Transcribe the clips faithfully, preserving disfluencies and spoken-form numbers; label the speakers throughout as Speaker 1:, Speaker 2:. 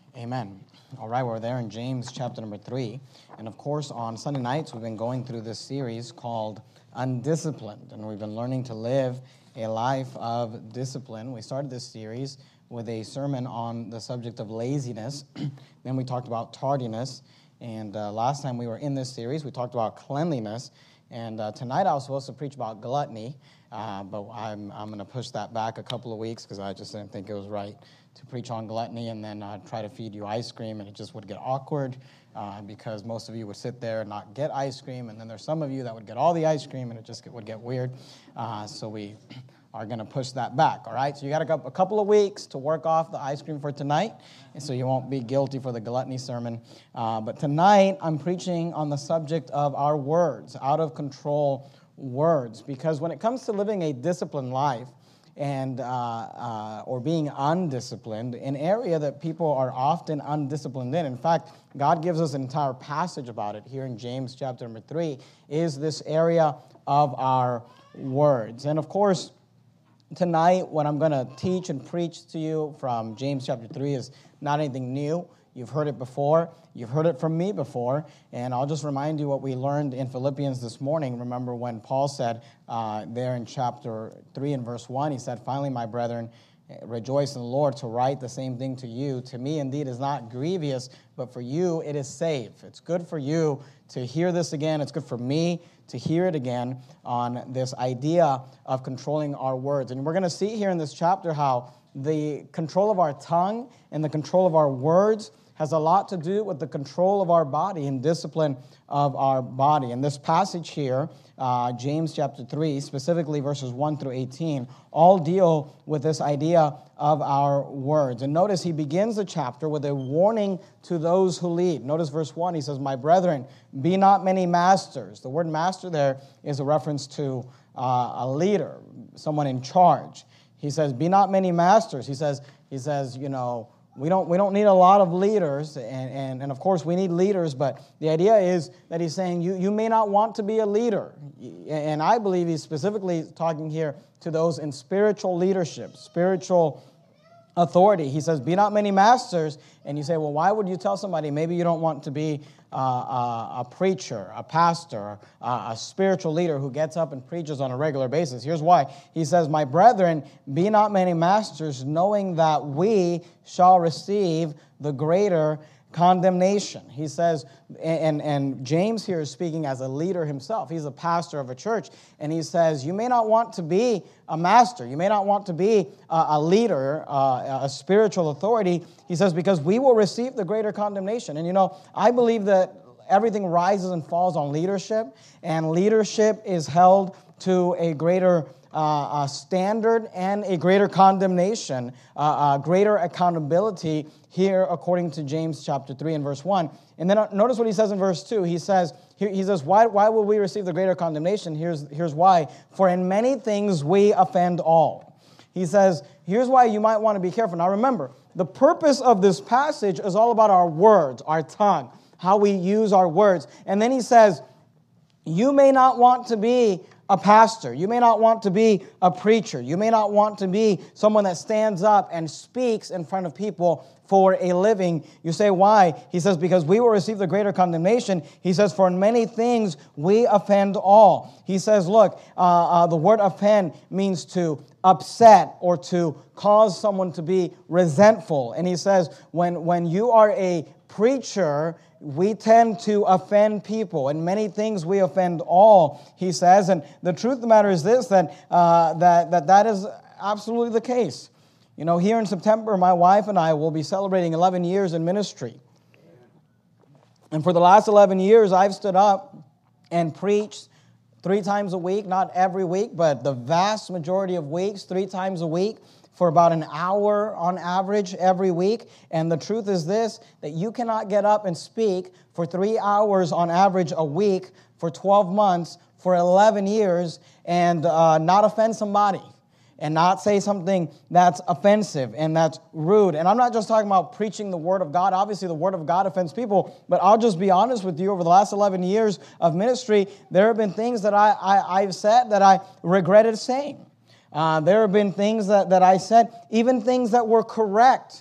Speaker 1: Amen. All right, we're there in James chapter number three. And of course, on Sunday nights, we've been going through this series called Undisciplined. And we've been learning to live a life of discipline. We started this series with a sermon on the subject of laziness. Then we talked about tardiness. And uh, last time we were in this series, we talked about cleanliness. And uh, tonight I was supposed to preach about gluttony, uh, but I'm, I'm going to push that back a couple of weeks because I just didn't think it was right to preach on gluttony and then uh, try to feed you ice cream, and it just would get awkward uh, because most of you would sit there and not get ice cream, and then there's some of you that would get all the ice cream, and it just would get weird. Uh, so we are going to push that back, all right? So you got a, a couple of weeks to work off the ice cream for tonight, and so you won't be guilty for the gluttony sermon. Uh, but tonight I'm preaching on the subject of our words, out of control words, because when it comes to living a disciplined life, and uh, uh, or being undisciplined, an area that people are often undisciplined in. In fact, God gives us an entire passage about it here in James chapter number three, is this area of our words. And of course, tonight what I'm going to teach and preach to you from James chapter three is not anything new. You've heard it before. You've heard it from me before. And I'll just remind you what we learned in Philippians this morning. Remember when Paul said uh, there in chapter three and verse one, he said, "Finally, my brethren, rejoice in the Lord. To write the same thing to you, to me indeed is not grievous, but for you it is safe." It's good for you to hear this again. It's good for me to hear it again on this idea of controlling our words. And we're going to see here in this chapter how the control of our tongue and the control of our words has a lot to do with the control of our body and discipline of our body. And this passage here, uh, James chapter three, specifically verses one through eighteen, all deal with this idea of our words. And notice he begins the chapter with a warning to those who lead. Notice verse one, he says, "My brethren, be not many masters." The word master there is a reference to uh, a leader, someone in charge. He says, "Be not many masters." He says, he says, you know, We don't we don't need a lot of leaders, and, and, and of course we need leaders, but the idea is that he's saying you, you may not want to be a leader. And I believe he's specifically talking here to those in spiritual leadership, spiritual authority. He says, "Be not many masters," and you say, well, why would you tell somebody maybe you don't want to be uh, a, a preacher, a pastor, uh, a spiritual leader who gets up and preaches on a regular basis? Here's why. He says, "My brethren, be not many masters, knowing that we shall receive the greater condemnation." He says, and, and James here is speaking as a leader himself. He's a pastor of a church, and he says, you may not want to be a master. You may not want to be a, a leader, uh, a spiritual authority. He says, because we will receive the greater condemnation. And you know, I believe that everything rises and falls on leadership, and leadership is held to a greater Uh, a standard and a greater condemnation, uh, a greater accountability here according to James chapter three and verse one. And then notice what he says in verse two. He says, he says, why, why will we receive the greater condemnation? Here's, here's why. "For in many things we offend all." He says, here's why you might want to be careful. Now remember, the purpose of this passage is all about our words, our tongue, how we use our words. And then he says, you may not want to be a pastor. You may not want to be a preacher. You may not want to be someone that stands up and speaks in front of people for a living. You say, why? He says, because we will receive the greater condemnation. He says, for in many things we offend all. He says, look, uh, uh, the word offend means to upset or to cause someone to be resentful. And he says, when, when you are a preacher, we tend to offend people. In many things we offend all, he says. And the truth of the matter is this, that uh, that, that that is absolutely the case. You know, here in September, my wife and I will be celebrating eleven years in ministry. And for the last eleven years, I've stood up and preached three times a week, not every week, but the vast majority of weeks, three times a week, for about an hour on average every week. And the truth is this, that you cannot get up and speak for three hours on average a week for twelve months, for eleven years, and uh, not offend somebody, and not say something that's offensive and that's rude. And I'm not just talking about preaching the Word of God. Obviously, the Word of God offends people, but I'll just be honest with you. Over the last eleven years of ministry, there have been things that I, I, I've said that I regretted saying. Uh, there have been things that, that I said, even things that were correct,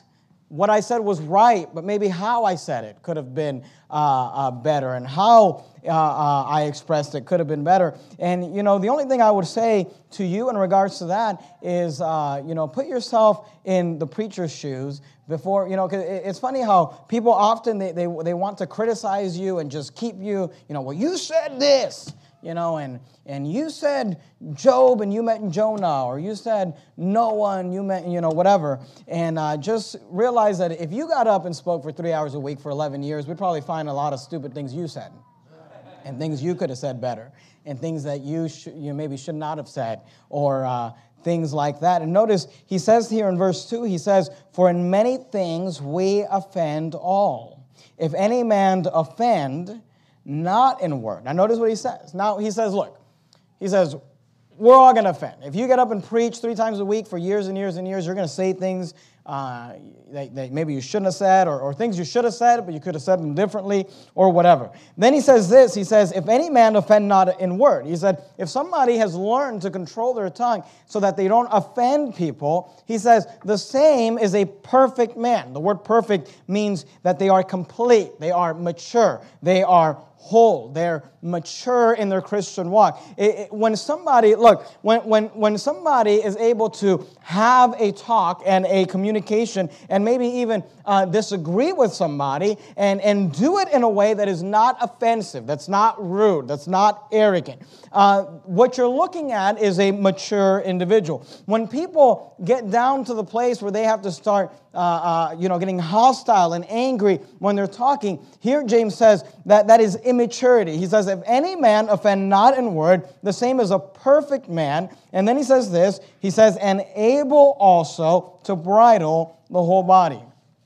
Speaker 1: what I said was right, but maybe how I said it could have been uh, uh, better, and how uh, uh, I expressed it could have been better. And, you know, the only thing I would say to you in regards to that is, uh, you know, put yourself in the preacher's shoes before, you know, because it's funny how people often, they, they, they want to criticize you and just keep you, you know, well, you said this. You know, and, and you said Job and you meant Jonah, or you said Noah and you meant, you know, whatever. And uh, just realize that if you got up and spoke for three hours a week for eleven years, we'd probably find a lot of stupid things you said, and things you could have said better, and things that you, sh- you maybe should not have said, or uh, things like that. And notice he says here in verse two, he says, for in many things we offend all. If any man offend, not in word. Now notice what he says. Now he says, look, he says, we're all going to offend. If you get up and preach three times a week for years and years and years, you're going to say things uh, that, that maybe you shouldn't have said, or, or things you should have said, but you could have said them differently, or whatever. Then he says this, he says, if any man offend not in word. He said, if somebody has learned to control their tongue so that they don't offend people, he says, the same is a perfect man. The word perfect means that they are complete, they are mature, they are whole, they're mature in their Christian walk. It, it, when somebody, look, when, when, when somebody is able to have a talk and a communication and maybe even uh, disagree with somebody and, and do it in a way that is not offensive, that's not rude, that's not arrogant, uh, what you're looking at is a mature individual. When people get down to the place where they have to start uh, uh, you know, getting hostile and angry when they're talking, here James says that that is immaturity. He says, if any man offend not in word, the same as a perfect man. And then he says this, he says, and able also to bridle the whole body.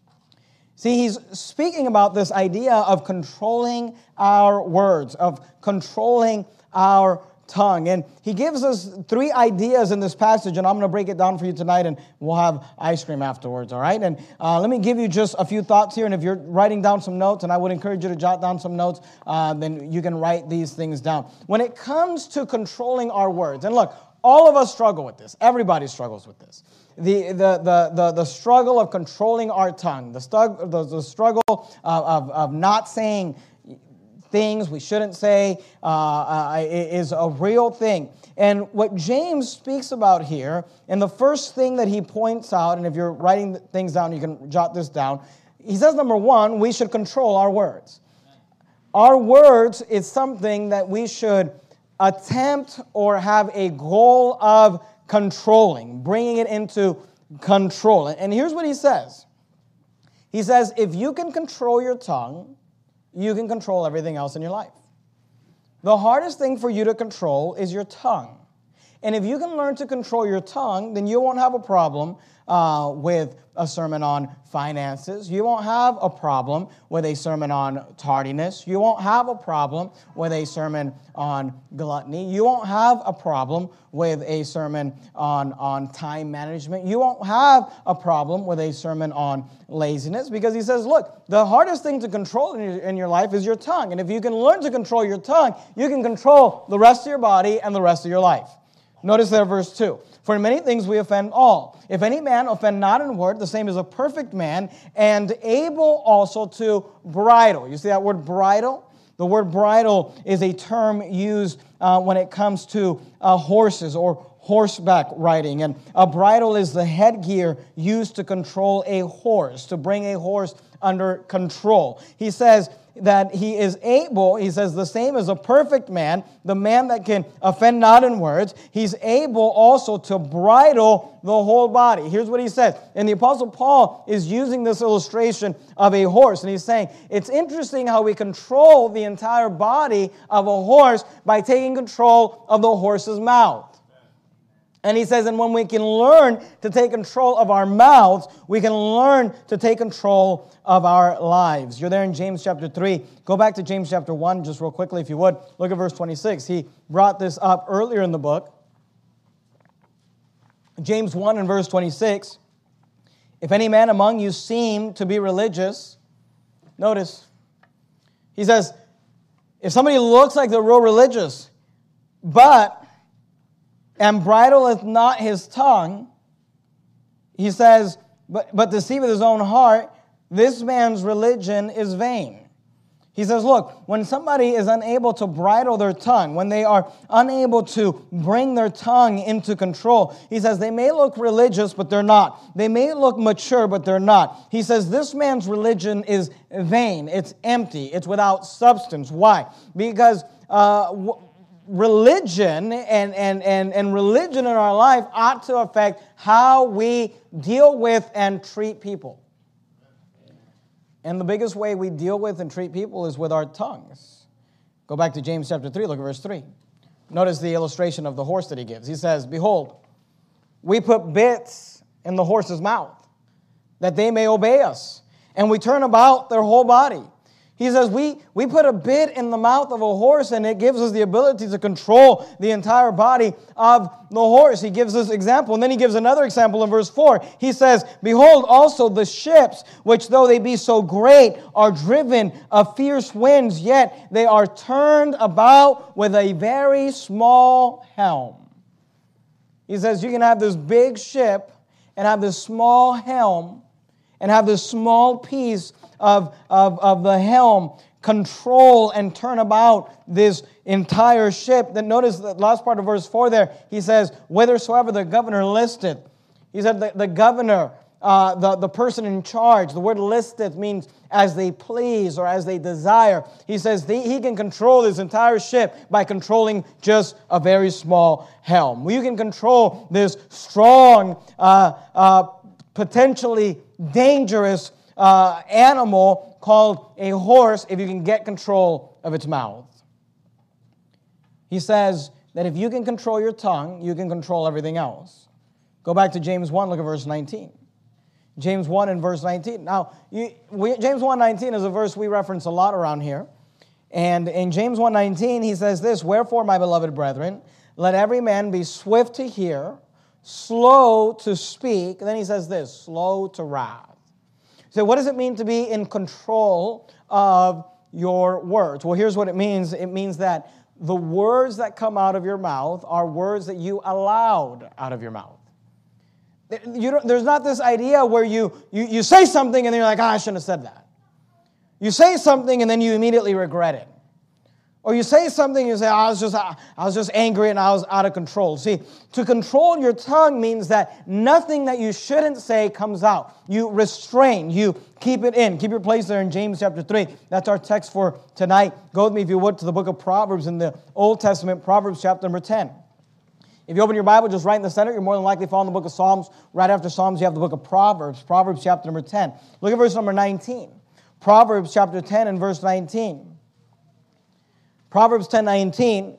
Speaker 1: See, he's speaking about this idea of controlling our words, of controlling our tongue. And he gives us three ideas in this passage, and I'm going to break it down for you tonight, and we'll have ice cream afterwards, all right? And uh, let me give you just a few thoughts here, and if you're writing down some notes, and I would encourage you to jot down some notes, uh, then you can write these things down. When it comes to controlling our words, and look, all of us struggle with this. Everybody struggles with this. The, the, the, the, the struggle of controlling our tongue, the, stug, the, the struggle of, of, of not saying things we shouldn't say uh, uh, is a real thing. And what James speaks about here, and the first thing that he points out, and if you're writing things down, you can jot this down. He says, number one, we should control our words. Our words is something that we should attempt or have a goal of controlling, bringing it into control. And here's what he says. He says, if you can control your tongue, you can control everything else in your life. The hardest thing for you to control is your tongue. And if you can learn to control your tongue, then you won't have a problem uh, with a sermon on finances. You won't have a problem with a sermon on tardiness. You won't have a problem with a sermon on gluttony. You won't have a problem with a sermon on, on time management. You won't have a problem with a sermon on laziness, because he says, look, the hardest thing to control in your, in your life is your tongue. And if you can learn to control your tongue, you can control the rest of your body and the rest of your life. Notice there, verse two. For in many things we offend all. If any man offend not in word, the same is a perfect man, and able also to bridle. You see that word bridle? The word bridle is a term used uh, when it comes to uh, horses or horseback riding. And a bridle is the headgear used to control a horse, to bring a horse under control. He says that he is able, he says the same as a perfect man, the man that can offend not in words, he's able also to bridle the whole body. Here's what he says. And the Apostle Paul is using this illustration of a horse. And he's saying, it's interesting how we control the entire body of a horse by taking control of the horse's mouth. And he says, and when we can learn to take control of our mouths, we can learn to take control of our lives. You're there in James chapter three. Go back to James chapter one just real quickly if you would. Look at verse twenty-six. He brought this up earlier in the book. James one and verse twenty-six. If any man among you seem to be religious, notice, he says, if somebody looks like they're real religious, but and bridleth not his tongue, he says, but, but deceiveth his own heart, this man's religion is vain. He says, look, when somebody is unable to bridle their tongue, when they are unable to bring their tongue into control, he says they may look religious, but they're not. They may look mature, but they're not. He says this man's religion is vain. It's empty. It's without substance. Why? Because uh, w- religion and, and, and, and religion in our life ought to affect how we deal with and treat people. And the biggest way we deal with and treat people is with our tongues. Go back to James chapter three, look at verse three. Notice the illustration of the horse that he gives. He says, behold, we put bits in the horse's mouth, that they may obey us, and we turn about their whole body. He says, we, we put a bit in the mouth of a horse, and it gives us the ability to control the entire body of the horse. He gives this example, and then he gives another example in verse four. He says, behold, also the ships, which though they be so great, are driven of fierce winds, yet they are turned about with a very small helm. He says, you can have this big ship and have this small helm and have this small piece Of, of, of the helm control and turn about this entire ship. Then notice the last part of verse four there. He says, whithersoever the governor listeth. He said the, the governor, uh, the, the person in charge, the word listeth means as they please or as they desire. He says the, he can control this entire ship by controlling just a very small helm. You can control this strong, uh, uh, potentially dangerous Uh, animal called a horse if you can get control of its mouth. He says that if you can control your tongue, you can control everything else. Go back to James one, look at verse nineteen. James one and verse nineteen. Now, you, we, James one nineteen is a verse we reference a lot around here. And in James one nineteen, he says this, wherefore, my beloved brethren, let every man be swift to hear, slow to speak. And then he says this, slow to wrath. So what does it mean to be in control of your words? Well, here's what it means. It means that the words that come out of your mouth are words that you allowed out of your mouth. You don't, there's not this idea where you, you, you say something and then you're like, ah, I shouldn't have said that. You say something and then you immediately regret it. Or you say something and you say, I was just I was just angry and I was out of control. See, to control your tongue means that nothing that you shouldn't say comes out. You restrain, you keep it in. Keep your place there in James chapter three. That's our text for tonight. Go with me, if you would, to the book of Proverbs in the Old Testament, Proverbs chapter number ten. If you open your Bible just right in the center, you're more than likely following the book of Psalms. Right after Psalms, you have the book of Proverbs, Proverbs chapter number ten. Look at verse number nineteen. Proverbs chapter ten and verse nineteen. Proverbs ten nineteen.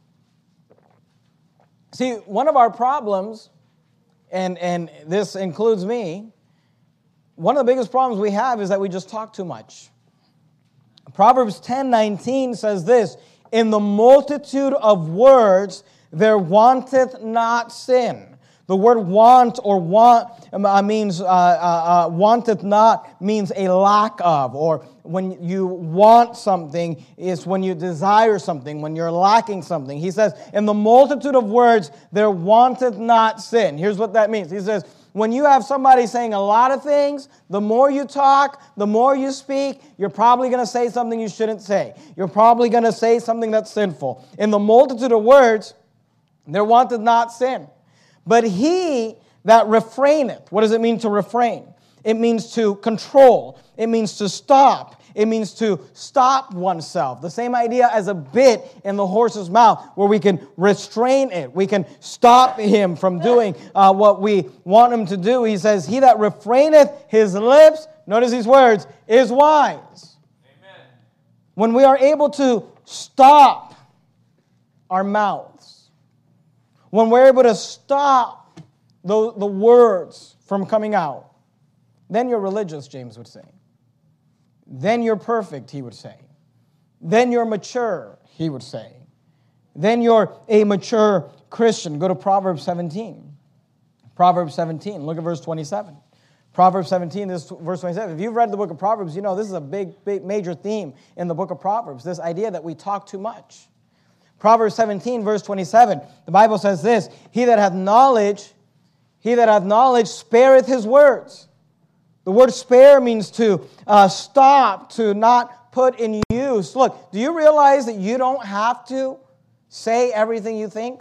Speaker 1: See, one of our problems, and, and this includes me, one of the biggest problems we have is that we just talk too much. Proverbs ten nineteen says this, in the multitude of words there wanteth not sin. The word want or want uh, means, uh, uh, uh, wanteth not means a lack of, or when you want something is when you desire something, when you're lacking something. He says, in the multitude of words, there wanteth not sin. Here's what that means. He says, when you have somebody saying a lot of things, the more you talk, the more you speak, you're probably going to say something you shouldn't say. You're probably going to say something that's sinful. In the multitude of words, there wanteth not sin. But he that refraineth, what does it mean to refrain? It means to control. It means to stop. It means to stop oneself. The same idea as a bit in the horse's mouth where we can restrain it. We can stop him from doing uh, what we want him to do. He says, he that refraineth his lips, notice these words, is wise. Amen. When we are able to stop our mouths, when we're able to stop the, the words from coming out, then you're religious, James would say. Then you're perfect, he would say. Then you're mature, he would say. Then you're a mature Christian. Go to Proverbs seventeen. Proverbs seventeen, look at verse twenty-seven. Proverbs seventeen, this verse twenty-seven. If you've read the book of Proverbs, you know this is a big, big, major theme in the book of Proverbs, this idea that we talk too much. Proverbs seventeen, verse twenty-seven, the Bible says this, he that hath knowledge, he that hath knowledge spareth his words, The word spare means to uh, stop, to not put in use. Look, do you realize that you don't have to say everything you think?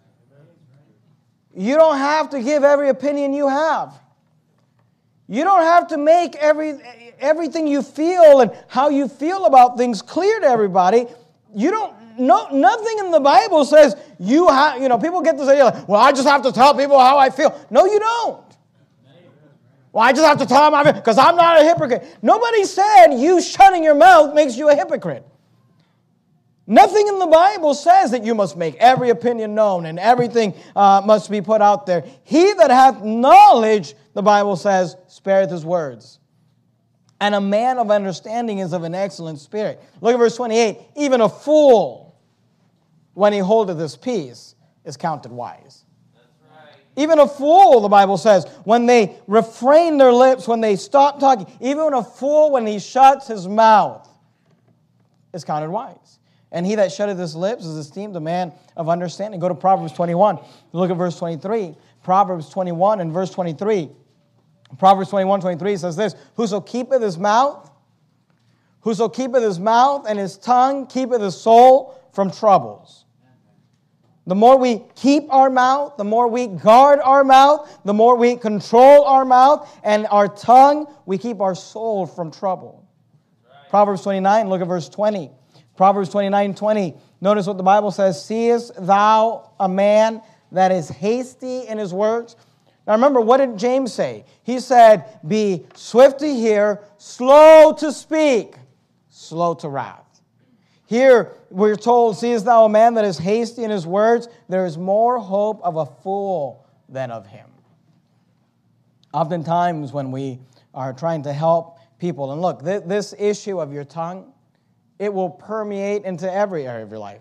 Speaker 1: You don't have to give every opinion you have. You don't have to make every everything you feel and how you feel about things clear to everybody. You don't no nothing in the Bible says you have, you know, people get to say, well, I just have to tell people how I feel. No, you don't. Well, I just have to tell them because I'm not a hypocrite. Nobody said you shutting your mouth makes you a hypocrite. Nothing in the Bible says that you must make every opinion known and everything uh, must be put out there. He that hath knowledge, the Bible says, spareth his words. And a man of understanding is of an excellent spirit. Look at verse twenty-eight. Even a fool, when he holdeth his peace, is counted wise. That's right. Even a fool, the Bible says, when they refrain their lips, when they stop talking, even a fool, when he shuts his mouth, is counted wise. And he that shutteth his lips is esteemed a man of understanding. Go to Proverbs twenty-one. Look at verse twenty-three. Proverbs twenty-one and verse twenty-three. Proverbs twenty-one, twenty-three says this, Whoso keepeth his mouth, whoso keepeth his mouth and his tongue keepeth his soul from troubles. The more we keep our mouth, the more we guard our mouth, the more we control our mouth and our tongue, we keep our soul from trouble. Right. Proverbs twenty-nine, look at verse twenty. Proverbs twenty-nine, twenty. Notice what the Bible says. Seest thou a man that is hasty in his words? Now remember, what did James say? He said, be swift to hear, slow to speak, slow to wrath. Here we're told, seest thou a man that is hasty in his words? There is more hope of a fool than of him. Oftentimes when we are trying to help people, and look, th- this issue of your tongue, it will permeate into every area of your life.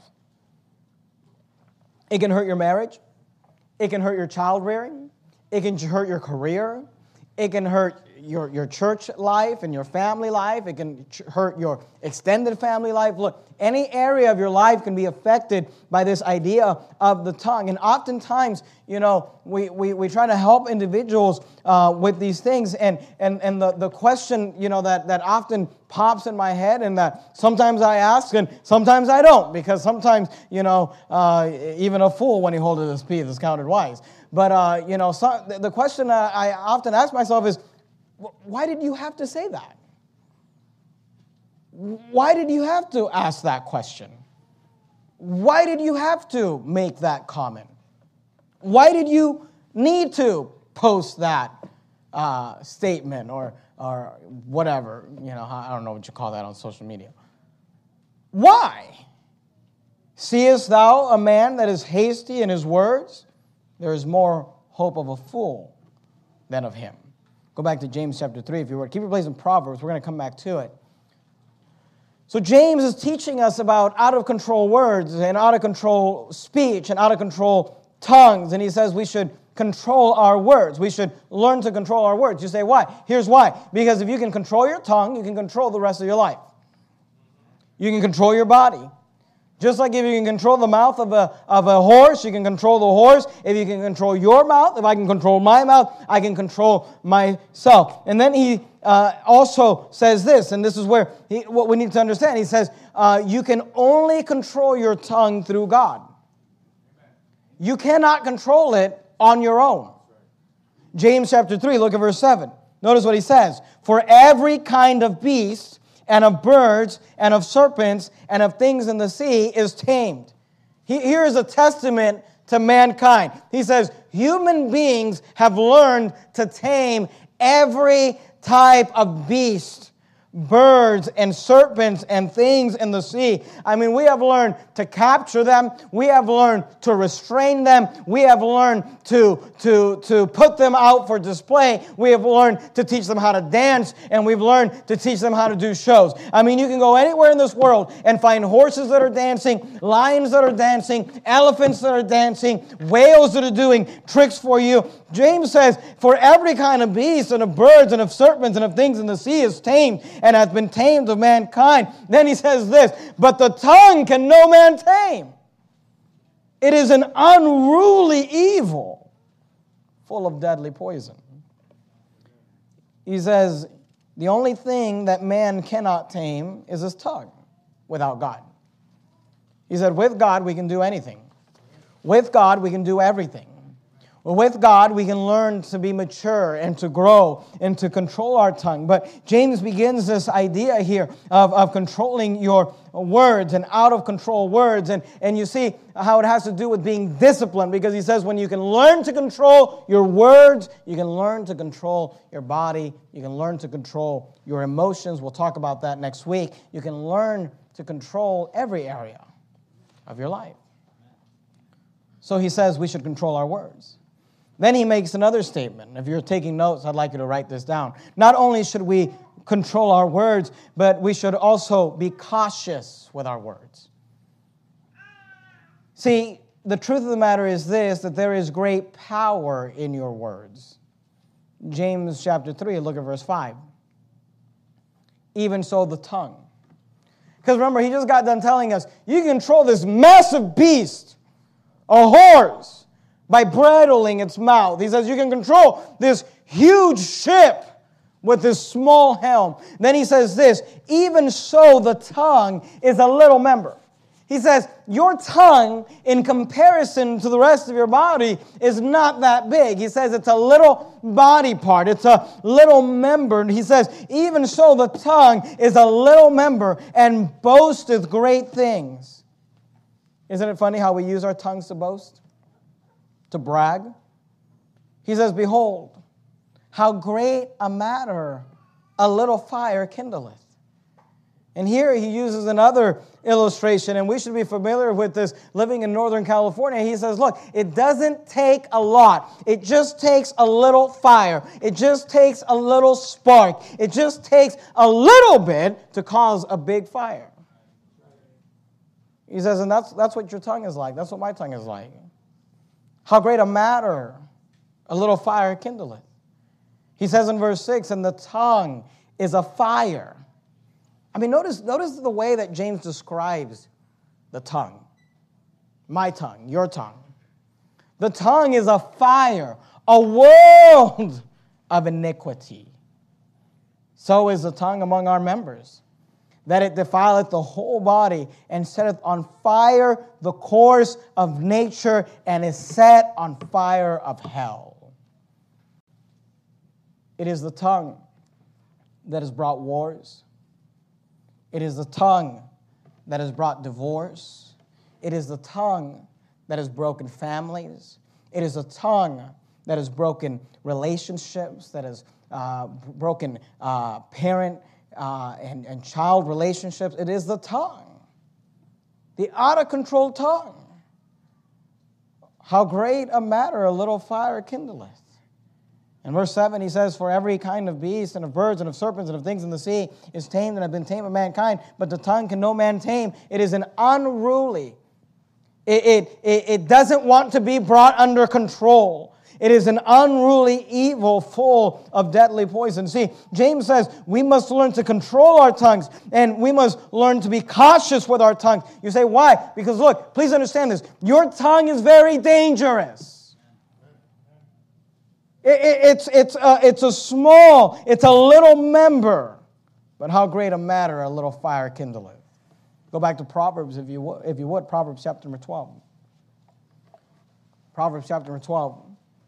Speaker 1: It can hurt your marriage. It can hurt your child rearing. It can hurt your career. It can hurt your, your church life and your family life. It can ch- hurt your extended family life. Look, any area of your life can be affected by this idea of the tongue. And oftentimes, you know, we, we, we try to help individuals uh, with these things. And, and, and the, the question, you know, that, that often pops in my head and that sometimes I ask and sometimes I don't. Because sometimes, you know, uh, even a fool when he holdeth his peace is counted wise. But, uh, you know, so, the question uh, I often ask myself is, why did you have to say that? Why did you have to ask that question? Why did you have to make that comment? Why did you need to post that uh, statement or or whatever? You know, I don't know what you call that on social media. Why? Seest thou a man that is hasty in his words? There is more hope of a fool than of him. Go back to James chapter three, if you were. Keep your place in Proverbs. We're going to come back to it. So James is teaching us about out-of-control words and out-of-control speech and out-of-control tongues. And he says we should control our words. We should learn to control our words. You say, why? Here's why. Because if you can control your tongue, you can control the rest of your life. You can control your body. Just like if you can control the mouth of a, of a horse, you can control the horse. If you can control your mouth, if I can control my mouth, I can control myself. And then he uh, also says this, and this is where he, what we need to understand. He says, uh, you can only control your tongue through God. You cannot control it on your own. James chapter three, look at verse seven. Notice what he says. For every kind of beast and of birds, and of serpents, and of things in the sea is tamed. He, here is a testament to mankind. He says, human beings have learned to tame every type of beast, birds and serpents and things in the sea. I mean, we have learned to capture them. We have learned to restrain them. We have learned to, to, to put them out for display. We have learned to teach them how to dance, and we've learned to teach them how to do shows. I mean, you can go anywhere in this world and find horses that are dancing, lions that are dancing, elephants that are dancing, whales that are doing tricks for you. James says, for every kind of beast and of birds and of serpents and of things in the sea is tamed and hath been tamed of mankind. Then he says this, but the tongue can no man tame. It is an unruly evil, full of deadly poison. He says, the only thing that man cannot tame is his tongue without God. He said, with God, we can do anything. With God, we can do everything. With God, we can learn to be mature and to grow and to control our tongue. But James begins this idea here of, of controlling your words and out-of-control words. And, and you see how it has to do with being disciplined, because he says when you can learn to control your words, you can learn to control your body, you can learn to control your emotions. We'll talk about that next week. You can learn to control every area of your life. So he says we should control our words. Then he makes another statement. If you're taking notes, I'd like you to write this down. Not only should we control our words, but we should also be cautious with our words. See, the truth of the matter is this, that there is great power in your words. James chapter three, look at verse five. Even so the tongue. Because remember, he just got done telling us, you can control this massive beast, a horse, by bridling its mouth. He says you can control this huge ship with this small helm. Then he says this, even so the tongue is a little member. He says your tongue in comparison to the rest of your body is not that big. He says it's a little body part. It's a little member. He says even so the tongue is a little member and boasteth great things. Isn't it funny how we use our tongues to boast? To brag. He says, behold, how great a matter a little fire kindleth. And here he uses another illustration, and we should be familiar with this living in Northern California. He says, look, it doesn't take a lot. It just takes a little fire. It just takes a little spark. It just takes a little bit to cause a big fire. He says, and that's, that's what your tongue is like. That's what my tongue is like. How great a matter a little fire kindleth. He says in verse six, and the tongue is a fire. I mean, notice, notice the way that James describes the tongue. My tongue, your tongue. The tongue is a fire, a world of iniquity. So is the tongue among our members, that it defileth the whole body, and setteth on fire the course of nature, and is set on fire of hell. It is the tongue that has brought wars. It is the tongue that has brought divorce. It is the tongue that has broken families. It is the tongue that has broken relationships, that has uh, broken uh, parent Uh, and, and child relationships. It is the tongue, the out-of-control tongue. How great a matter a little fire kindleth. In verse seven, he says, for every kind of beast and of birds and of serpents and of things in the sea is tamed and have been tamed of mankind, but the tongue can no man tame. It is an unruly. It, it, it, it doesn't want to be brought under control. It is an unruly evil full of deadly poison. See, James says we must learn to control our tongues, and we must learn to be cautious with our tongues. You say, why? Because look, please understand this. Your tongue is very dangerous. It, it, it's, it's, a, it's a small, it's a little member, but how great a matter a little fire kindleth. Go back to Proverbs, if you would, if you would Proverbs chapter number twelve. Proverbs chapter number twelve.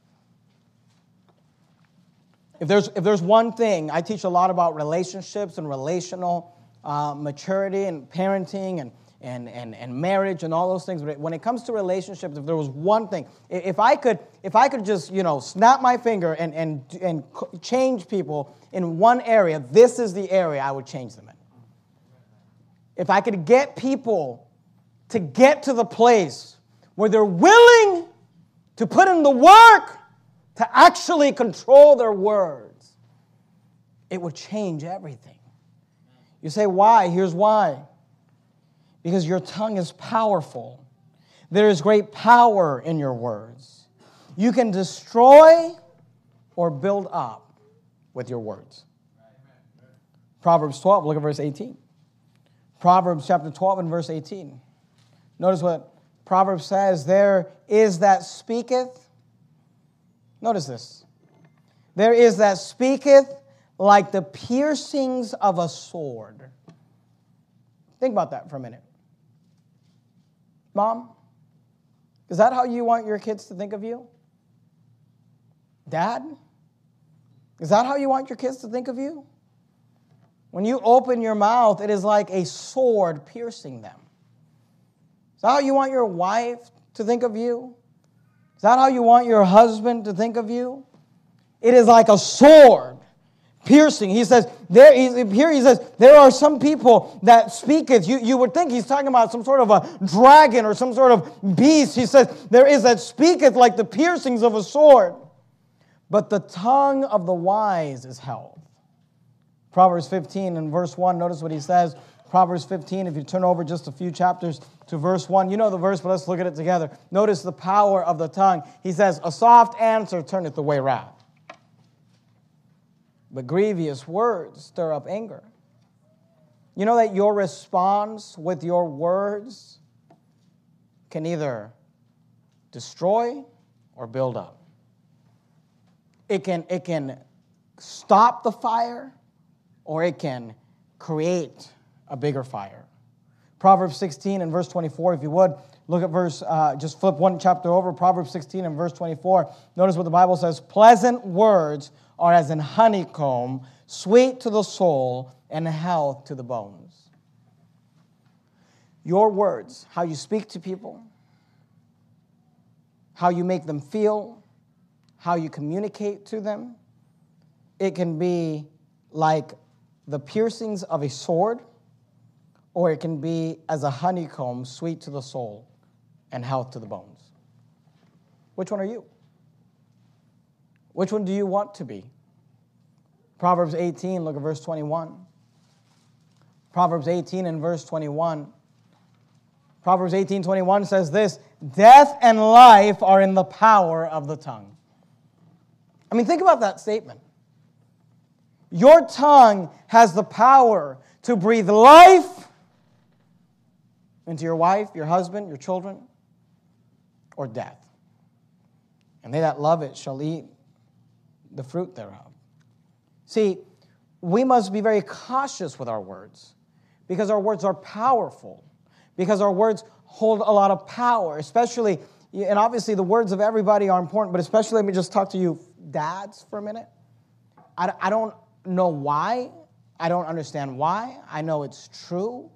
Speaker 1: If there's, if there's one thing, I teach a lot about relationships and relational uh, maturity and parenting and, and, and, and marriage and all those things. But when it comes to relationships, if there was one thing, if I could, if I could just, you know, snap my finger and, and, and change people in one area, this is the area I would change them in. If I could get people to get to the place where they're willing to put in the work to actually control their words, it would change everything. You say, why? Here's why. Because your tongue is powerful. There is great power in your words. You can destroy or build up with your words. Proverbs twelve, look at verse eighteen. Proverbs chapter twelve and verse eighteen. Notice what Proverbs says, there is that speaketh. Notice this. There is that speaketh like the piercings of a sword. Think about that for a minute. Mom, is that how you want your kids to think of you? Dad, is that how you want your kids to think of you? When you open your mouth, it is like a sword piercing them. Is that how you want your wife to think of you? Is that how you want your husband to think of you? It is like a sword piercing. He says, there is, here he says, there are some people that speaketh. You, you would think he's talking about some sort of a dragon or some sort of beast. He says, there is that speaketh like the piercings of a sword. But the tongue of the wise is health. Proverbs fifteen and verse one, notice what he says. Proverbs fifteen, if you turn over just a few chapters to verse one. You know the verse, but let's look at it together. Notice the power of the tongue. He says, a soft answer turneth away wrath, but grievous words stir up anger. You know that your response with your words can either destroy or build up. It can, it can stop the fire, or it can create a bigger fire. Proverbs sixteen and verse twenty-four, if you would, look at verse, uh, just flip one chapter over, Proverbs sixteen and verse twenty-four. Notice what the Bible says, pleasant words are as in honeycomb, sweet to the soul, and health to the bones. Your words, how you speak to people, how you make them feel, how you communicate to them, it can be like the piercings of a sword, or it can be as a honeycomb, sweet to the soul and health to the bones. Which one are you? Which one do you want to be? Proverbs eighteen, look at verse twenty-one. Proverbs eighteen and verse twenty-one. Proverbs eighteen, twenty-one says this, death and life are in the power of the tongue. I mean, think about that statement. Your tongue has the power to breathe life into your wife, your husband, your children, or death. And they that love it shall eat the fruit thereof. See, we must be very cautious with our words because our words are powerful, because our words hold a lot of power, especially, and obviously the words of everybody are important, but especially, let me just talk to you dads for a minute. I, I don't know why. I don't understand why. I know it's true.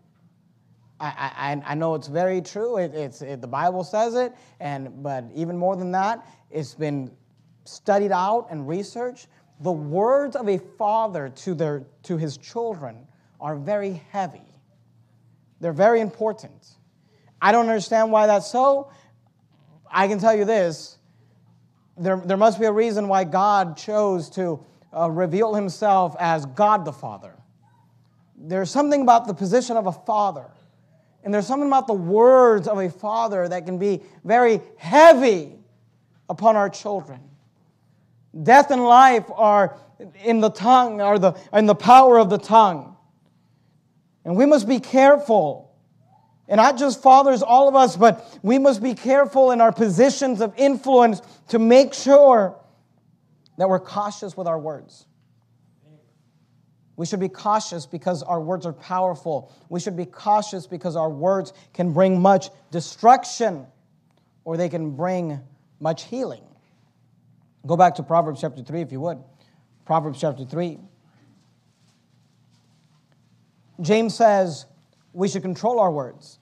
Speaker 1: I, I, I know it's very true. It, it's it, the Bible says it, and but even more than that, it's been studied out and researched. The words of a father to their to his children are very heavy. They're very important. I don't understand why that's so. I can tell you this. There, there must be a reason why God chose to uh, reveal himself as God the Father. There's something about the position of a father, and there's something about the words of a father that can be very heavy upon our children. Death and life are in the tongue, are the in the power of the tongue. And we must be careful. And not just fathers, all of us, but we must be careful in our positions of influence to make sure that we're cautious with our words. We should be cautious because our words are powerful. We should be cautious because our words can bring much destruction, or they can bring much healing. Go back to Proverbs chapter three, if you would. Proverbs chapter three. James says we should control our words.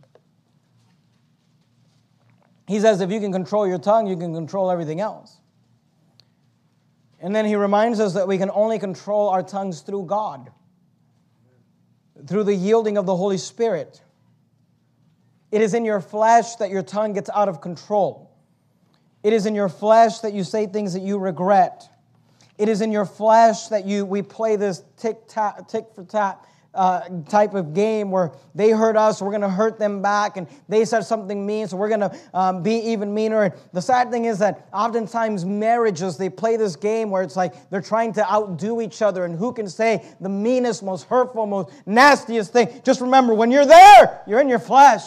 Speaker 1: He says if you can control your tongue, you can control everything else. And then he reminds us that we can only control our tongues through God, through the yielding of the Holy Spirit. It is in your flesh that your tongue gets out of control. It is in your flesh that you say things that you regret. It is in your flesh that you we play this tick-tack, tick-for-tat uh, type of game where they hurt us, we're going to hurt them back, and they said something mean, so we're going to um, be even meaner. And the sad thing is that oftentimes marriages, they play this game where it's like they're trying to outdo each other, and who can say the meanest, most hurtful, most nastiest thing. Just remember, when you're there, you're in your flesh.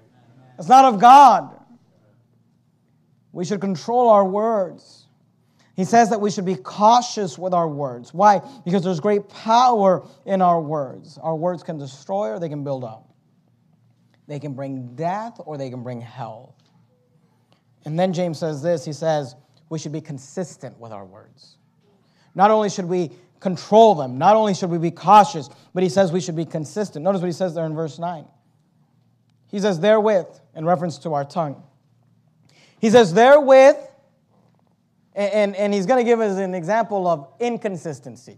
Speaker 1: It's not of God. We should control our words. He says that we should be cautious with our words. Why? Because there's great power in our words. Our words can destroy or they can build up. They can bring death or they can bring health. And then James says this. He says we should be consistent with our words. Not only should we control them, not only should we be cautious, but he says we should be consistent. Notice what he says there in verse nine. He says, therewith, in reference to our tongue. He says, therewith, and, and, and he's going to give us an example of inconsistency.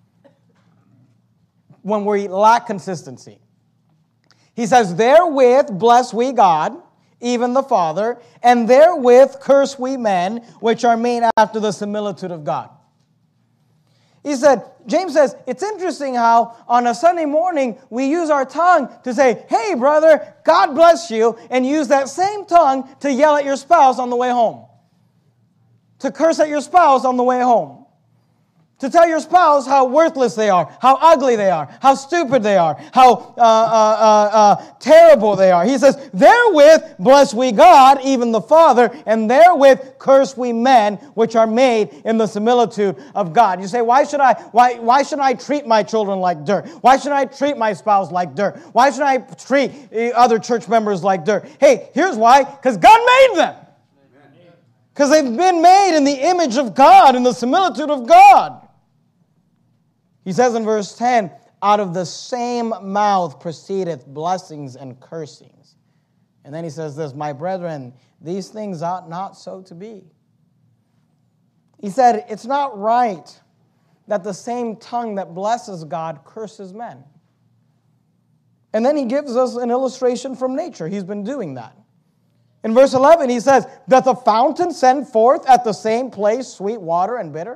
Speaker 1: When we lack consistency. He says, therewith bless we God, even the Father, and therewith curse we men, which are made after the similitude of God. He said, James says, it's interesting how on a Sunday morning we use our tongue to say, hey, brother, God bless you, and use that same tongue to yell at your spouse on the way home, to curse at your spouse on the way home, to tell your spouse how worthless they are, how ugly they are, how stupid they are, how uh, uh, uh, uh, terrible they are. He says, therewith bless we God, even the Father, and therewith curse we men, which are made in the similitude of God. You say, why should I, why, why should I treat my children like dirt? Why should I treat my spouse like dirt? Why should I treat other church members like dirt? Hey, here's why, because God made them. Because they've been made in the image of God, in the similitude of God. He says in verse ten, out of the same mouth proceedeth blessings and cursings. And then he says this, my brethren, these things ought not so to be. He said, it's not right that the same tongue that blesses God curses men. And then he gives us an illustration from nature. He's been doing that. In verse eleven, he says, doth a fountain send forth at the same place sweet water and bitter?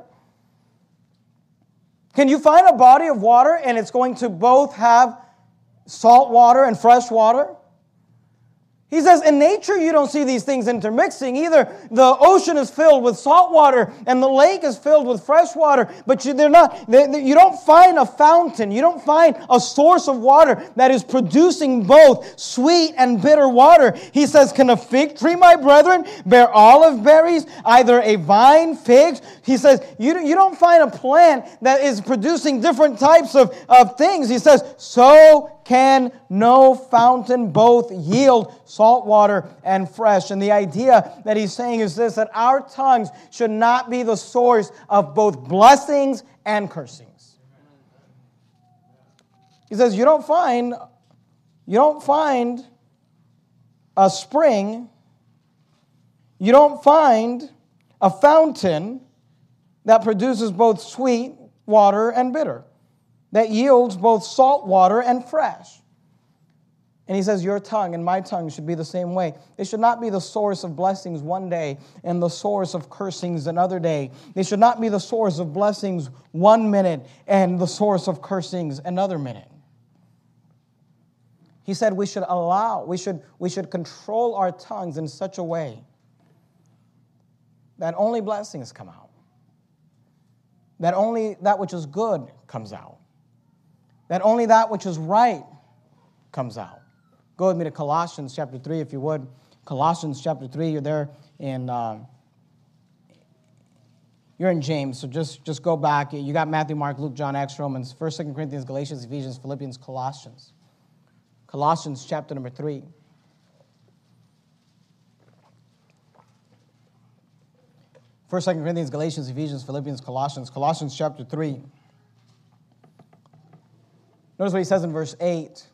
Speaker 1: Can you find a body of water and it's going to both have salt water and fresh water? He says, in nature, you don't see these things intermixing. Either the ocean is filled with salt water and the lake is filled with fresh water, but you, they're not, they, they, you don't find a fountain. You don't find a source of water that is producing both sweet and bitter water. He says, can a fig tree, my brethren, bear olive berries, either a vine, figs? He says, you, you don't find a plant that is producing different types of, of things. He says, so can no fountain both yield salt water and fresh? And the idea that he's saying is this, that our tongues should not be the source of both blessings and cursings. He says, you don't find, you don't find a spring, you don't find a fountain that produces both sweet water and bitter, that yields both salt water and fresh. And he says, your tongue and my tongue should be the same way. They should not be the source of blessings one day and the source of cursings another day. They should not be the source of blessings one minute and the source of cursings another minute. He said we should allow, we should, we should control our tongues in such a way that only blessings come out, that only that which is good comes out, that only that which is right comes out. Go with me to Colossians chapter three, if you would. Colossians chapter three, you're there in, uh, you're in James, so just, just go back. You got Matthew, Mark, Luke, John, Acts, Romans, First, Second Corinthians, Galatians, Ephesians, Philippians, Colossians. Colossians chapter number three. First, Second Corinthians, Galatians, Ephesians, Philippians, Colossians. Colossians chapter three. Notice what he says in verse eight.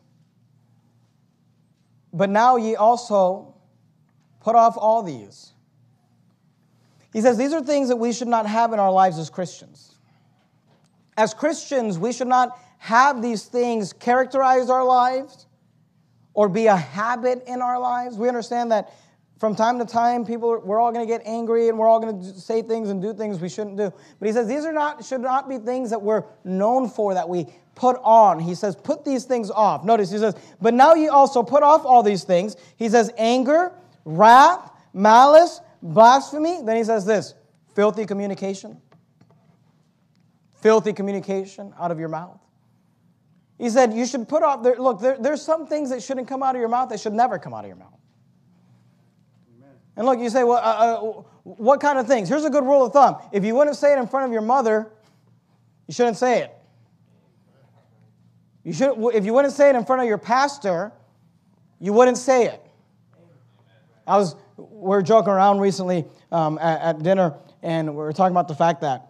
Speaker 1: But now ye also put off all these. He says these are things that we should not have in our lives as Christians. As Christians, we should not have these things characterize our lives or be a habit in our lives. We understand that from time to time, people, we're all going to get angry and we're all going to say things and do things we shouldn't do. But he says these are not should not be things that we're known for, that we put on. He says, put these things off. Notice, he says, but now ye also put off all these things. He says, anger, wrath, malice, blasphemy. Then he says this, filthy communication. Filthy communication out of your mouth. He said, you should put off, there, look, there, there's some things that shouldn't come out of your mouth that should never come out of your mouth. And look, you say, well, uh, uh, what kind of things? Here's a good rule of thumb. If you wouldn't say it in front of your mother, you shouldn't say it. You should, if you wouldn't say it in front of your pastor, you wouldn't say it. I was, we were joking around recently um, at, at dinner, and we were talking about the fact that,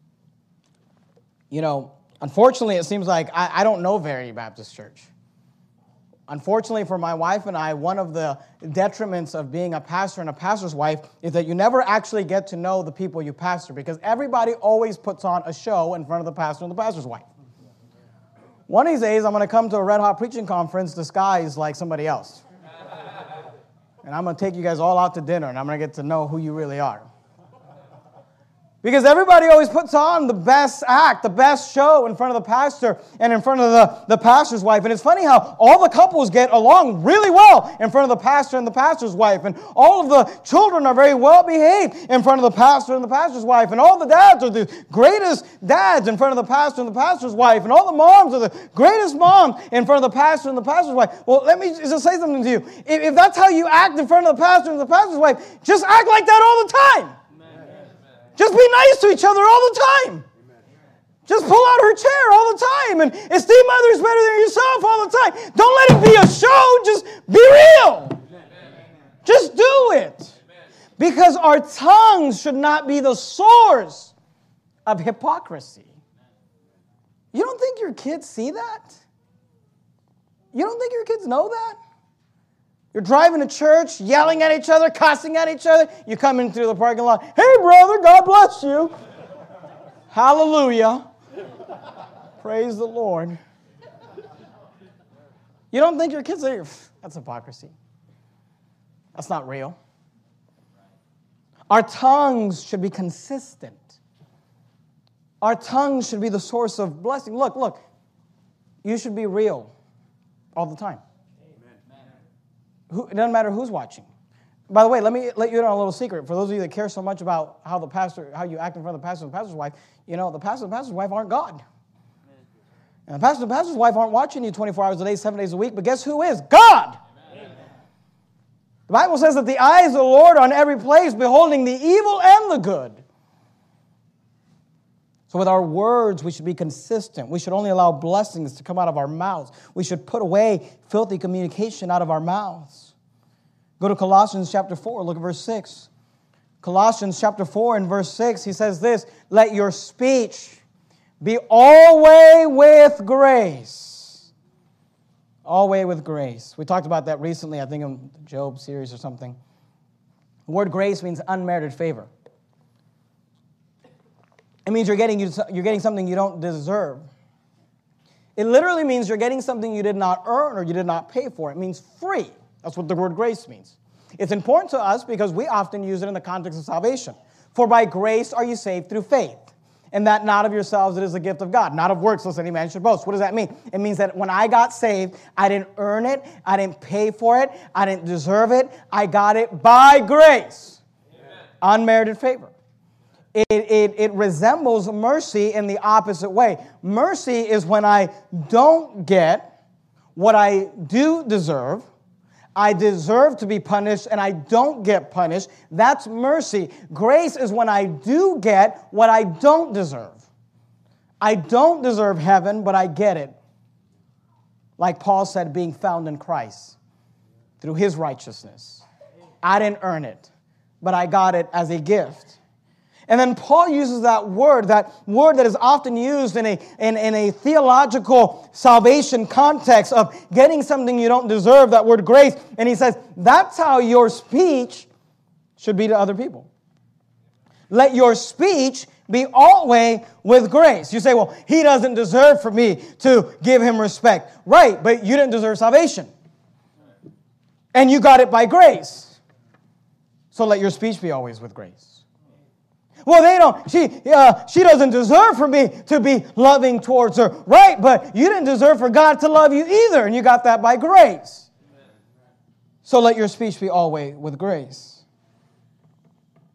Speaker 1: you know, unfortunately, it seems like I, I don't know Verity Baptist Church. Unfortunately for my wife and I, one of the detriments of being a pastor and a pastor's wife is that you never actually get to know the people you pastor, because everybody always puts on a show in front of the pastor and the pastor's wife. One of these days, I'm going to come to a Red Hot preaching conference disguised like somebody else. And I'm going to take you guys all out to dinner, and I'm going to get to know who you really are. Because everybody always puts on the best act, the best show in front of the pastor and in front of the, the pastor's wife. And it's funny how all the couples get along really well in front of the pastor and the pastor's wife. And all of the children are very well behaved in front of the pastor and the pastor's wife. And all the dads are the greatest dads in front of the pastor and the pastor's wife. And all the moms are the greatest moms in front of the pastor and the pastor's wife. Well, let me just say something to you. If, if that's how you act in front of the pastor and the pastor's wife, just act like that all the time. Just be nice to each other all the time. Just pull out her chair all the time and esteem others better than yourself all the time. Don't let it be a show. Just be real. Just do it. Because our tongues should not be the source of hypocrisy. You don't think your kids see that? You don't think your kids know that? You're driving to church, yelling at each other, cussing at each other. You come in through the parking lot. Hey, brother, God bless you. Hallelujah. Praise the Lord. You don't think your kids are, that's hypocrisy. That's not real. Our tongues should be consistent. Our tongues should be the source of blessing. Look, look. You should be real all the time. Who, it doesn't matter who's watching. By the way, let me let you in on a little secret. For those of you that care so much about how the pastor, how you act in front of the pastor and the pastor's wife, you know, the pastor and the pastor's wife aren't God. And the pastor and the pastor's wife aren't watching you twenty-four hours a day, seven days a week, but guess who is? God! Amen. The Bible says that the eyes of the Lord are on every place, beholding the evil and the good. So with our words, we should be consistent. We should only allow blessings to come out of our mouths. We should put away filthy communication out of our mouths. Go to Colossians chapter four, look at verse six. Colossians chapter four and verse six, he says this, let your speech be always with grace. Always with grace. We talked about that recently, I think in the Job series or something. The word grace means unmerited favor. It means you're getting, you're getting something you don't deserve. It literally means you're getting something you did not earn or you did not pay for. It means free. That's what the word grace means. It's important to us because we often use it in the context of salvation. For by grace are you saved through faith, and that not of yourselves, it is a gift of God, not of works, lest any man should boast. What does that mean? It means that when I got saved, I didn't earn it, I didn't pay for it, I didn't deserve it, I got it by grace. Amen. Unmerited favor. It, it, it resembles mercy in the opposite way. Mercy is when I don't get what I do deserve. I deserve to be punished and I don't get punished. That's mercy. Grace is when I do get what I don't deserve. I don't deserve heaven, but I get it. Like Paul said, being found in Christ through his righteousness. I didn't earn it, but I got it as a gift. And then Paul uses that word, that word that is often used in a, in, in a theological salvation context of getting something you don't deserve, that word grace. And he says, that's how your speech should be to other people. Let your speech be always with grace. You say, well, he doesn't deserve for me to give him respect. Right, but you didn't deserve salvation. And you got it by grace. So let your speech be always with grace. Well, they don't, she, uh, she doesn't deserve for me to be loving towards her. Right, but you didn't deserve for God to love you either, and you got that by grace. So let your speech be always with grace.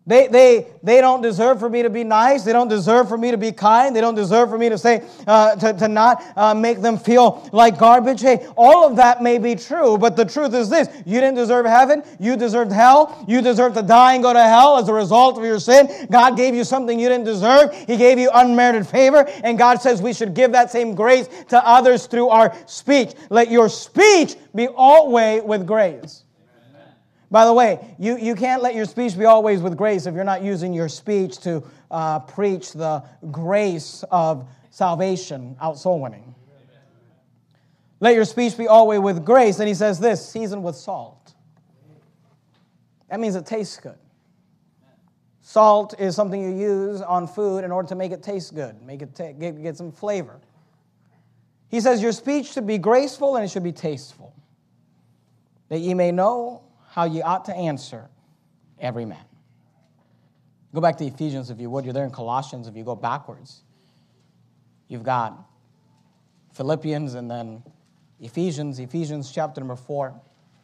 Speaker 1: They, they, they don't deserve for me to be nice. They don't deserve for me to be kind. They don't deserve for me to say, uh, to, to not uh, make them feel like garbage. Hey, all of that may be true, but the truth is this. You didn't deserve heaven. You deserved hell. You deserve to die and go to hell as a result of your sin. God gave you something you didn't deserve. He gave you unmerited favor, and God says we should give that same grace to others through our speech. Let your speech be always with grace. By the way, you, you can't let your speech be always with grace if you're not using your speech to uh, preach the grace of salvation out soul winning. Let your speech be always with grace. And he says this, seasoned with salt. That means it tastes good. Salt is something you use on food in order to make it taste good, make it ta- get, get some flavor. He says your speech should be graceful and it should be tasteful, that ye may know how ye ought to answer every man. Go back to Ephesians if you would. You're there in Colossians. If you go backwards, you've got Philippians and then Ephesians, Ephesians chapter number four.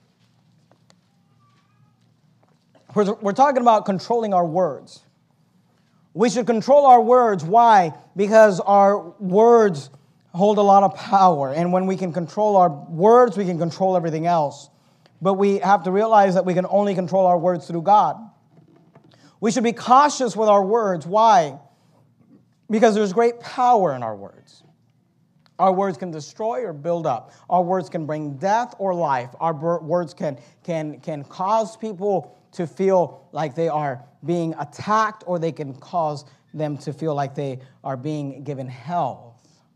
Speaker 1: We're, we're talking about controlling our words. We should control our words. Why? Because our words hold a lot of power. And when we can control our words, we can control everything else. But we have to realize that we can only control our words through God. We should be cautious with our words. Why? Because there's great power in our words. Our words can destroy or build up. Our words can bring death or life. Our words can, can, can cause people to feel like they are being attacked, or they can cause them to feel like they are being given health.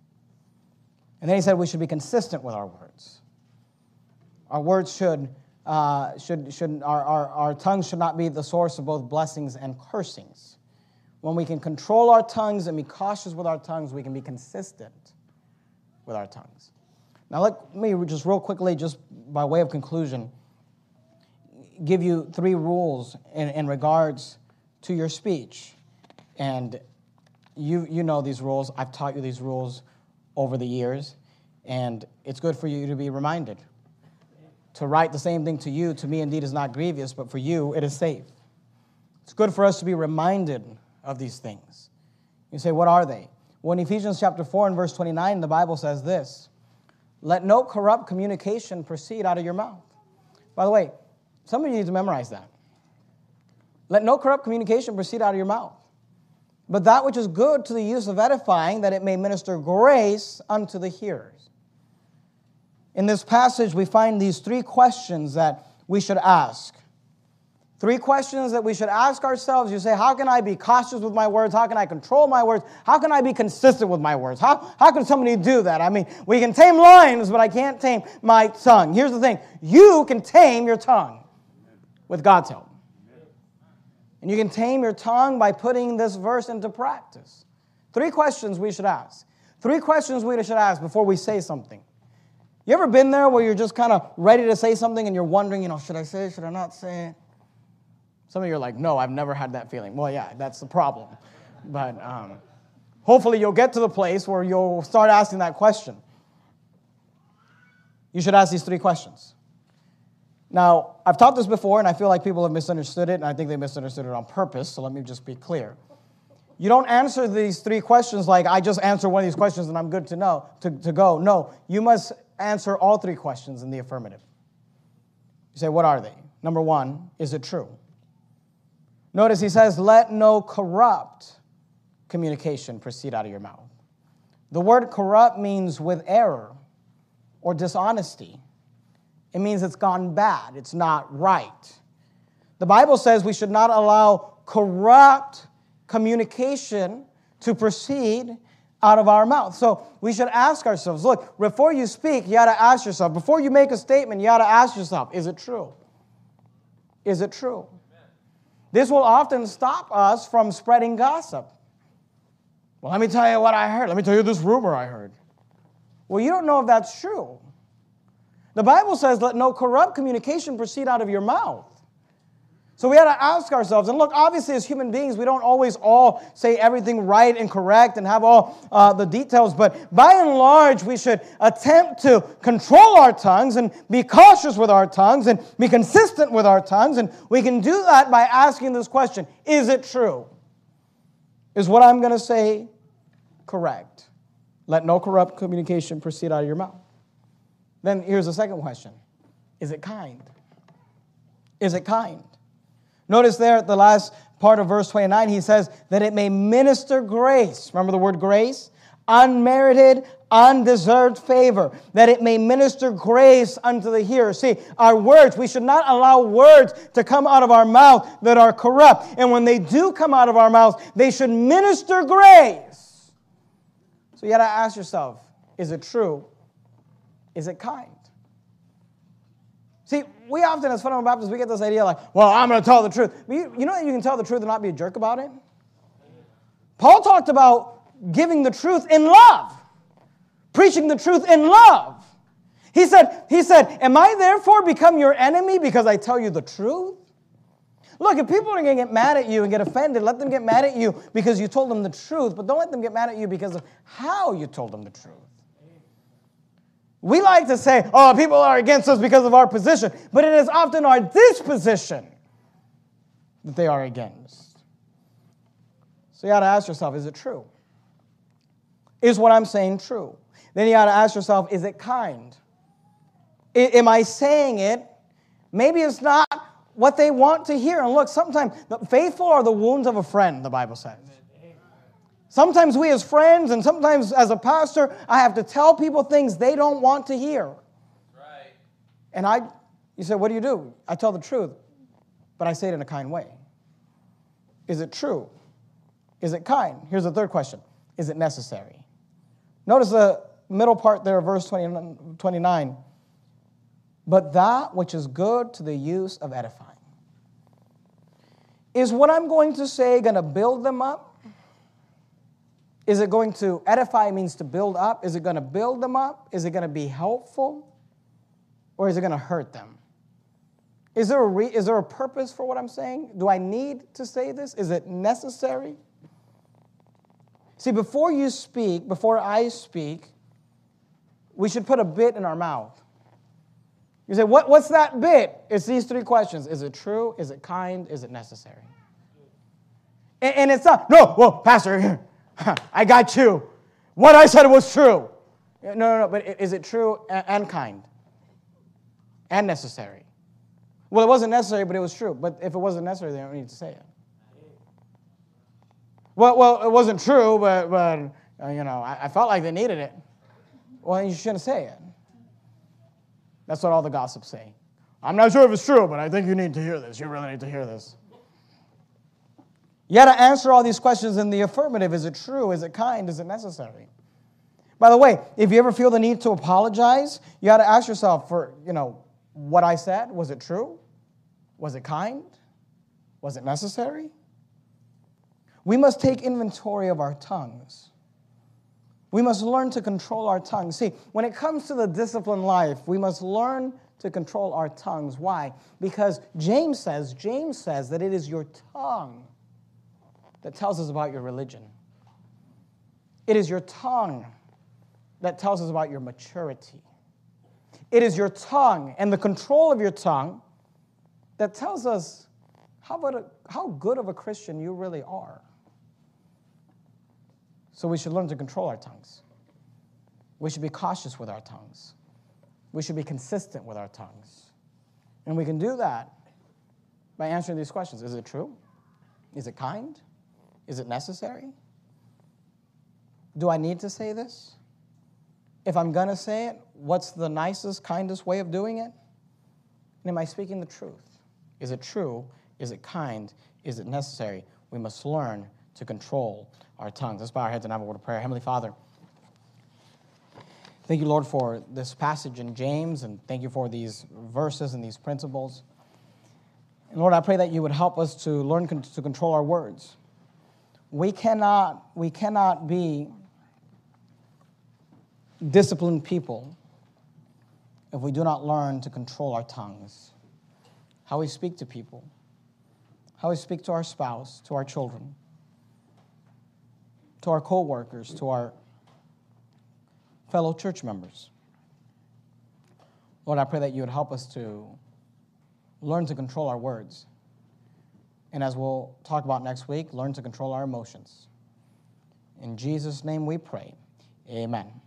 Speaker 1: And then he said we should be consistent with our words. Our words should, uh, should, should our, our, our tongues should not be the source of both blessings and cursings. When we can control our tongues and be cautious with our tongues, we can be consistent with our tongues. Now let me just real quickly, just by way of conclusion, give you three rules in, in regards to your speech. And you, you know these rules. I've taught you these rules over the years, and it's good for you to be reminded. To write the same thing to you, to me indeed is not grievous, but for you it is safe. It's good for us to be reminded of these things. You say, what are they? Well, in Ephesians chapter four and verse twenty-nine, the Bible says this, let no corrupt communication proceed out of your mouth. By the way, some of you need to memorize that. Let no corrupt communication proceed out of your mouth, but that which is good to the use of edifying, that it may minister grace unto the hearers. In this passage, we find these three questions that we should ask. Three questions that we should ask ourselves. You say, how can I be cautious with my words? How can I control my words? How can I be consistent with my words? How, how can somebody do that? I mean, we can tame lions, but I can't tame my tongue. Here's the thing. You can tame your tongue with God's help. And you can tame your tongue by putting this verse into practice. Three questions we should ask. Three questions we should ask before we say something. You ever been there where you're just kind of ready to say something and you're wondering, you know, should I say it, should I not say it? Some of you are like, no, I've never had that feeling. Well, yeah, that's the problem. But um, hopefully you'll get to the place where you'll start asking that question. You should ask these three questions. Now, I've taught this before, and I feel like people have misunderstood it, and I think they misunderstood it on purpose, so let me just be clear. You don't answer these three questions like, I just answer one of these questions and I'm good to know, to, to go. No, you must answer all three questions in the affirmative. You say, what are they? Number one, is it true? Notice he says, let no corrupt communication proceed out of your mouth. The word corrupt means with error or dishonesty. It means it's gone bad. It's not right. The Bible says we should not allow corrupt communication to proceed out of our mouth. So we should ask ourselves, look, before you speak, you got to ask yourself, before you make a statement, you got to ask yourself, is it true? Is it true? This will often stop us from spreading gossip. Well, let me tell you what I heard. Let me tell you this rumor I heard. Well, you don't know if that's true. The Bible says, let no corrupt communication proceed out of your mouth. So we had to ask ourselves, and look, obviously as human beings, we don't always all say everything right and correct and have all uh, the details, but by and large, we should attempt to control our tongues and be cautious with our tongues and be consistent with our tongues, and we can do that by asking this question, is it true? Is what I'm going to say correct? Let no corrupt communication proceed out of your mouth. Then here's the second question. Is it kind? Is it kind? Notice there at the last part of verse twenty-nine, he says that it may minister grace. Remember the word grace? Unmerited, undeserved favor. That it may minister grace unto the hearer. See, our words, we should not allow words to come out of our mouth that are corrupt. And when they do come out of our mouths, they should minister grace. So you got to ask yourself, is it true? Is it kind? See, we often as fundamental Baptists, we get this idea like, well, I'm going to tell the truth. But you, you know that you can tell the truth and not be a jerk about it? Paul talked about giving the truth in love, preaching the truth in love. He said, he said, am I therefore become your enemy because I tell you the truth? Look, if people are going to get mad at you and get offended, let them get mad at you because you told them the truth, but don't let them get mad at you because of how you told them the truth. We like to say, oh, people are against us because of our position, but it is often our disposition that they are against. So you got to ask yourself, is it true? Is what I'm saying true? Then you got to ask yourself, is it kind? I, am I saying it? Maybe it's not what they want to hear. And look, sometimes the faithful are the wounds of a friend, the Bible says. Sometimes we as friends and sometimes as a pastor, I have to tell people things they don't want to hear. Right. And I, you say, what do you do? I tell the truth, but I say it in a kind way. Is it true? Is it kind? Here's the third question. Is it necessary? Notice the middle part there of verse twenty-nine. But that which is good to the use of edifying. Is what I'm going to say going to build them up? Is it going to edify means to build up? Is it going to build them up? Is it going to be helpful? Or is it going to hurt them? Is there a re- is there a purpose for what I'm saying? Do I need to say this? Is it necessary? See, before you speak, before I speak, we should put a bit in our mouth. You say, what, what's that bit? It's these three questions. Is it true? Is it kind? Is it necessary? And, and it's not, no, well, Pastor, I got you. What I said was true. No, no, no, but is it true and kind? And necessary? Well, it wasn't necessary, but it was true. But if it wasn't necessary, they don't need to say it. Well, well, it wasn't true, but, but uh, you know, I, I felt like they needed it. Well, you shouldn't say it. That's what all the gossips say. I'm not sure if it's true, but I think you need to hear this. You really need to hear this. You got to answer all these questions in the affirmative. Is it true? Is it kind? Is it necessary? By the way, if you ever feel the need to apologize, you got to ask yourself for, you know, what I said, was it true? Was it kind? Was it necessary? We must take inventory of our tongues. We must learn to control our tongues. See, when it comes to the disciplined life, we must learn to control our tongues. Why? Because James says, James says that it is your tongue that tells us about your religion. It is your tongue that tells us about your maturity. It is your tongue and the control of your tongue that tells us how, about a, how good of a Christian you really are. So we should learn to control our tongues. We should be cautious with our tongues. We should be consistent with our tongues. And we can do that by answering these questions. Is it true? Is it kind? Is it necessary? Do I need to say this? If I'm going to say it, what's the nicest, kindest way of doing it? And am I speaking the truth? Is it true? Is it kind? Is it necessary? We must learn to control our tongues. Let's bow our heads and have a word of prayer. Heavenly Father, thank you, Lord, for this passage in James, and thank you for these verses and these principles. And Lord, I pray that you would help us to learn con- to control our words. We cannot, we cannot be disciplined people if we do not learn to control our tongues, how we speak to people, how we speak to our spouse, to our children, to our co-workers, to our fellow church members. Lord, I pray that you would help us to learn to control our words. And as we'll talk about next week, learn to control our emotions. In Jesus' name we pray. Amen.